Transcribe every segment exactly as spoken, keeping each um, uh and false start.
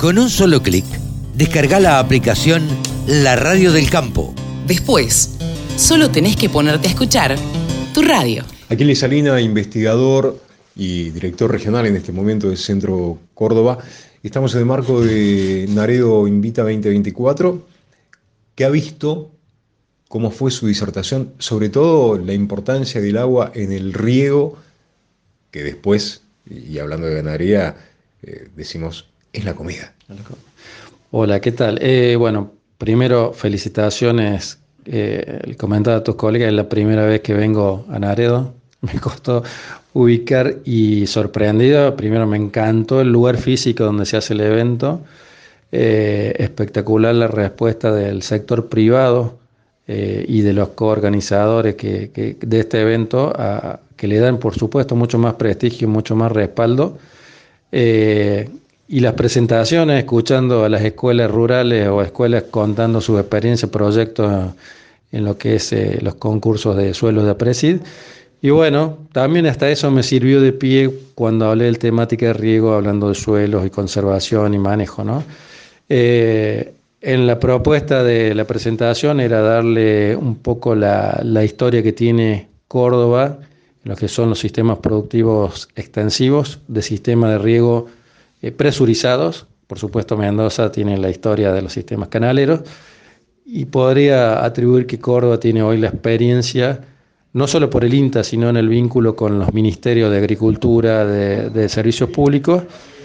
Con un solo clic, descarga la aplicación La Radio del Campo. Después, solo tenés que ponerte a escuchar tu radio. Aquiles Salina, investigador y director regional en este momento del Centro Córdoba. Estamos en el marco de Naredo Invita veinte veinticuatro, que ha visto cómo fue su disertación, sobre todo la importancia del agua en el riego, que después, y hablando de ganadería, eh, decimos, es la comida. Hola, ¿qué tal? Eh, bueno, primero, felicitaciones. Eh, el comentario a tus colegas, es la primera vez que vengo a Naredo. Me costó ubicar y sorprendido. Primero me encantó el lugar físico donde se hace el evento. Eh, espectacular la respuesta del sector privado eh, y de los coorganizadores que, que, de este evento, a, que le dan, por supuesto, mucho más prestigio y mucho más respaldo. Eh, y las presentaciones, escuchando a las escuelas rurales o escuelas contando sus experiencias, proyectos en lo que es eh, los concursos de suelos de APRESID. Y bueno, también hasta eso me sirvió de pie cuando hablé de temática de riego, hablando de suelos y conservación y manejo, ¿no? Eh, en la propuesta de la presentación era darle un poco la, la historia que tiene Córdoba, en lo que son los sistemas productivos extensivos, de sistemas de riego eh, presurizados. Por supuesto, Mendoza tiene la historia de los sistemas canaleros, y podría atribuir que Córdoba tiene hoy la experiencia, no solo por el INTA, sino en el vínculo con los ministerios de Agricultura, de, de Servicios Públicos,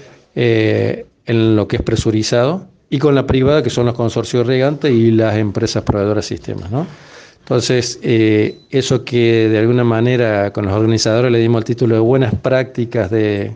eh, en lo que es presurizado, y con la privada, que son los consorcios regantes y las empresas proveedoras de sistemas, ¿no? Entonces, eh, eso que de alguna manera con los organizadores le dimos el título de buenas prácticas de,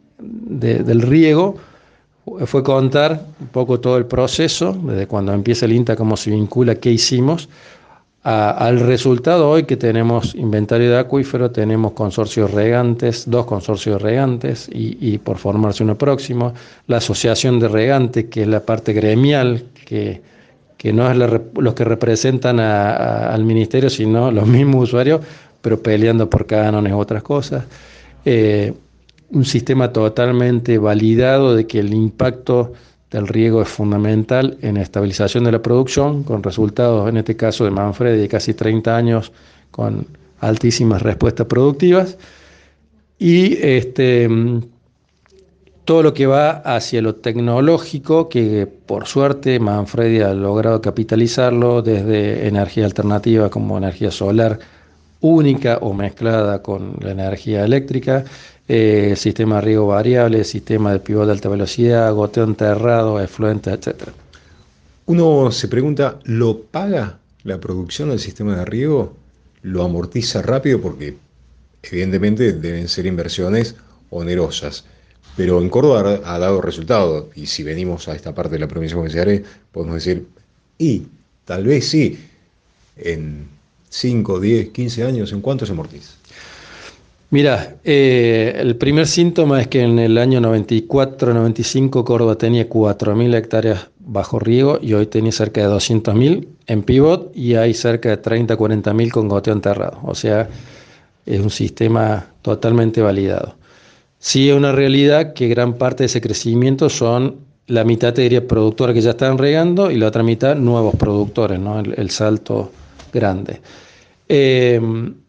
de, del riego, fue contar un poco todo el proceso, desde cuando empieza el INTA, cómo se vincula, qué hicimos, A, al resultado hoy que tenemos inventario de acuífero, tenemos consorcios regantes, dos consorcios regantes y, y por formarse uno próximo, la asociación de regantes, que es la parte gremial, que, que no es la, los que representan a, a, al ministerio, sino los mismos usuarios, pero peleando por cánones u otras cosas. Eh, un sistema totalmente validado de que el impacto del riego es fundamental en la estabilización de la producción, con resultados, en este caso de Manfredi, de casi treinta años con altísimas respuestas productivas, y este, todo lo que va hacia lo tecnológico, que por suerte Manfredi ha logrado capitalizarlo desde energía alternativa como energía solar única o mezclada con la energía eléctrica, Eh, sistema de riego variable, sistema de pivot de alta velocidad, goteo enterrado, efluente, etcétera. Uno se pregunta, ¿lo paga la producción del sistema de riego? ¿Lo amortiza rápido? Porque evidentemente deben ser inversiones onerosas, pero en Córdoba ha, ha dado resultado, y si venimos a esta parte de la provincia de Buenos Aires, podemos decir, y tal vez sí, en cinco, diez, quince años, ¿en cuánto se amortiza? Mira, eh, el primer síntoma es que en el año noventa y cuatro noventa y cinco Córdoba tenía cuatro mil hectáreas bajo riego y hoy tenía cerca de doscientos mil en pivot, y hay cerca de treinta, cuarenta mil con goteo enterrado. O sea, es un sistema totalmente validado. Sí es una realidad que gran parte de ese crecimiento son, la mitad te diría productores que ya están regando y la otra mitad nuevos productores, ¿no? El, el salto grande. Eh,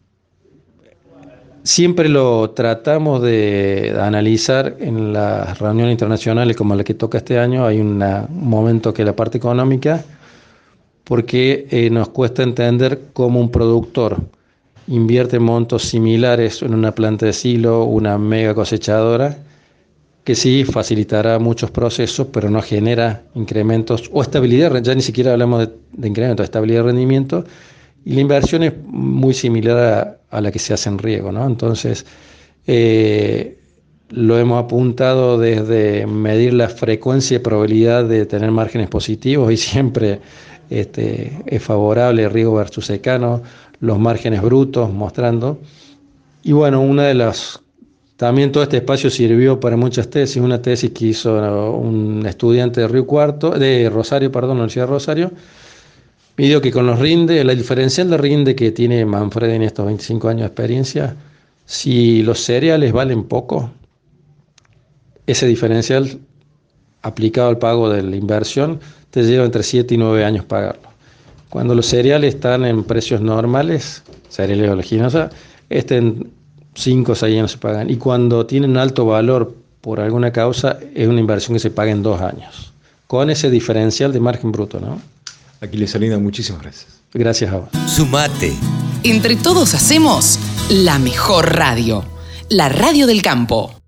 Siempre lo tratamos de analizar en las reuniones internacionales como la que toca este año. Hay una, un momento que es la parte económica, porque eh, nos cuesta entender cómo un productor invierte montos similares en una planta de silo, una mega cosechadora, que sí facilitará muchos procesos, pero no genera incrementos o estabilidad, ya ni siquiera hablamos de, de incremento, de estabilidad de rendimiento. Y la inversión es muy similar a, a la que se hace en riego, ¿no? Entonces, eh, lo hemos apuntado desde medir la frecuencia y probabilidad de tener márgenes positivos, y siempre este, es favorable riego versus secano, los márgenes brutos mostrando. Y bueno, una de las... También todo este espacio sirvió para muchas tesis. Una tesis que hizo un estudiante de Río Cuarto, de Rosario, perdón, la Universidad de Rosario, midió que con los rinde, la diferencial de rinde que tiene Manfredi en estos veinticinco años de experiencia, si los cereales valen poco, ese diferencial aplicado al pago de la inversión, te lleva entre siete y nueve años pagarlo. Cuando los cereales están en precios normales, cereales de oleaginosa, este en cinco o seis años se pagan. Y cuando tienen alto valor por alguna causa, es una inversión que se paga en dos años. Con ese diferencial de margen bruto, ¿no? Aquiles Salinas, muchísimas gracias. Gracias a vos. Sumate. Entre todos hacemos la mejor radio, la radio del campo.